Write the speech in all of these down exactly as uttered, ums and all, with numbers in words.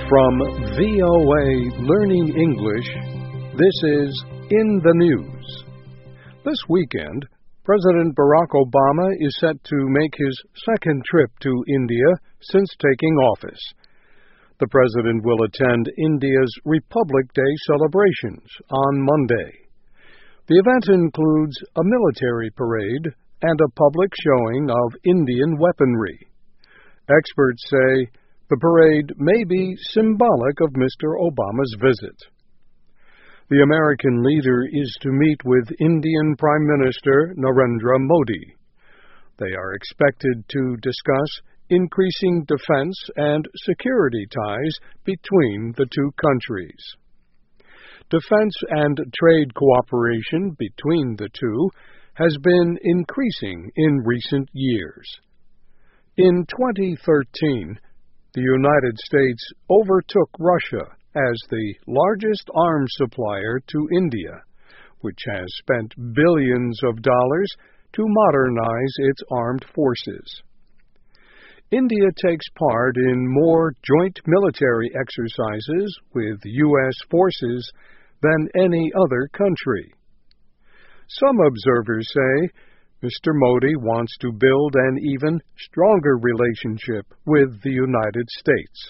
From V O A Learning English, this is In the News. This weekend, President Barack Obama is set to make his second trip to India since taking office. The president will attend India's Republic Day celebrations on Monday. The event includes a military parade and a public showing of Indian weaponry. Experts say the parade may be symbolic of Mister Obama's visit. The American leader is to meet with Indian Prime Minister Narendra Modi. They are expected to discuss increasing defense and security ties between the two countries. Defense and trade cooperation between the two has been increasing in recent years. In twenty thirteen, the United States overtook Russia as the largest arms supplier to India, which has spent billions of dollars to modernize its armed forces. India takes part in more joint military exercises with U S forces than any other country. Some observers say Mister Modi wants to build an even stronger relationship with the United States.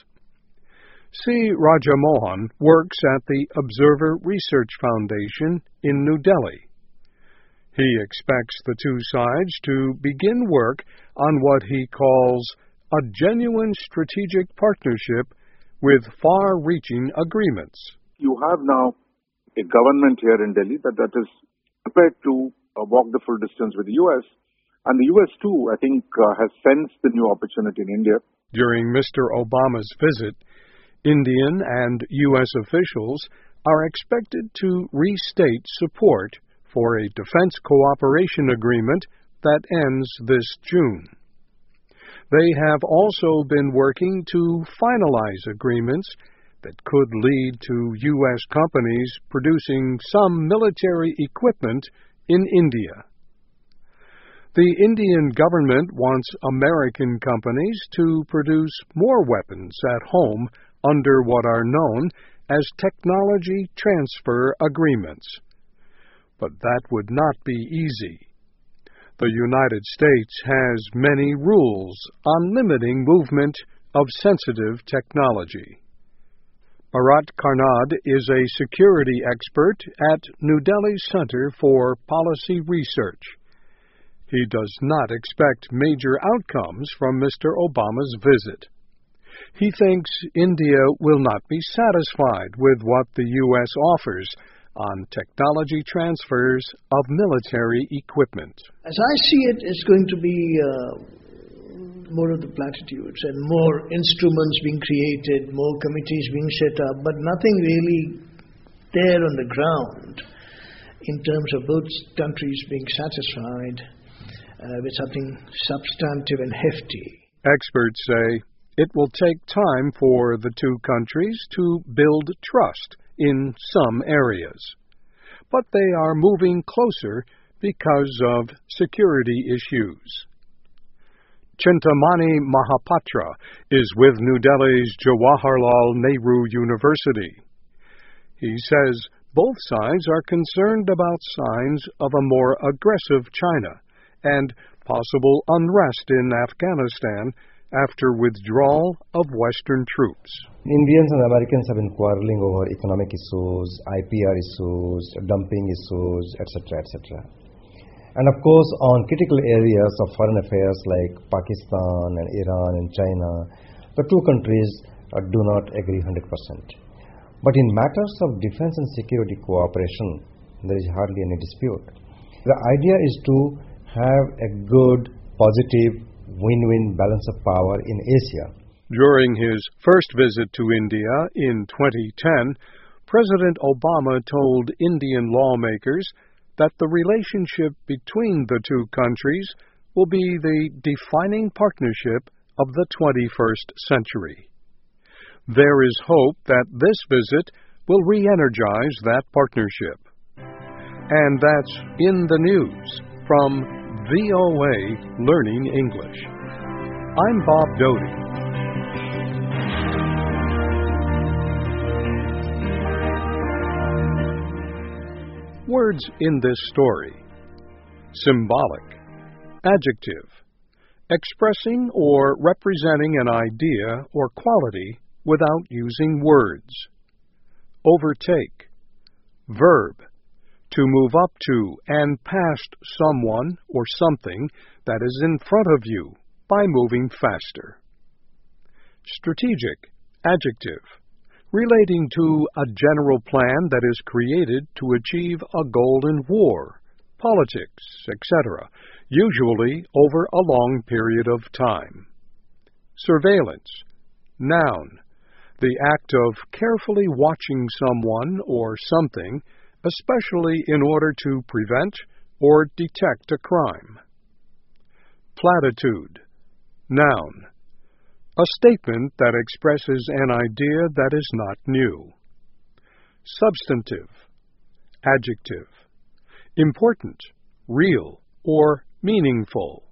C. Rajamohan works at the Observer Research Foundation in New Delhi. He expects the two sides to begin work on what he calls a genuine strategic partnership with far-reaching agreements. You have now a government here in Delhi that, that is prepared to uh, walk the full distance with the U S, and the U S too, I think, uh, has sensed the new opportunity in India. During Mister Obama's visit, Indian and U S officials are expected to restate support for a defense cooperation agreement that ends this June. They have also been working to finalize agreements that could lead to U S companies producing some military equipment in India. The Indian government wants American companies to produce more weapons at home under what are known as technology transfer agreements. But that would not be easy. The United States has many rules on limiting movement of sensitive technology. Bharat Karnad is a security expert at New Delhi's Center for Policy Research. He does not expect major outcomes from Mister Obama's visit. He thinks India will not be satisfied with what the U S offers on technology transfers of military equipment. As I see it, it's going to be uh, more of the platitudes and more instruments being created, more committees being set up, but nothing really there on the ground in terms of both countries being satisfied uh, with something substantive and hefty. Experts say it will take time for the two countries to build trust in some areas, but they are moving closer because of security issues. Chintamani Mahapatra is with New Delhi's Jawaharlal Nehru University. He says both sides are concerned about signs of a more aggressive China and possible unrest in Afghanistan after withdrawal of Western troops. Indians and Americans have been quarreling over economic issues, I P R issues, dumping issues, et cetera, et cetera. And of course, on critical areas of foreign affairs like Pakistan and Iran and China, the two countries uh, do not agree one hundred percent. But in matters of defense and security cooperation, there is hardly any dispute. The idea is to have a good, positive, win-win balance of power in Asia. During his first visit to India in twenty ten, President Obama told Indian lawmakers that the relationship between the two countries will be the defining partnership of the twenty-first century. There is hope that this visit will re-energize that partnership. And that's In the News from V O A Learning English. I'm Bob Doty. Words in this story: symbolic, adjective, expressing or representing an idea or quality without using words. Overtake, verb, to move up to and past someone or something that is in front of you by moving faster. Strategic, adjective, relating to a general plan that is created to achieve a goal in war, politics, et cetera, usually over a long period of time. Surveillance, noun, the act of carefully watching someone or something, especially in order to prevent or detect a crime. Platitude, noun, a statement that expresses an idea that is not new. Substantive, adjective, important, real, or meaningful.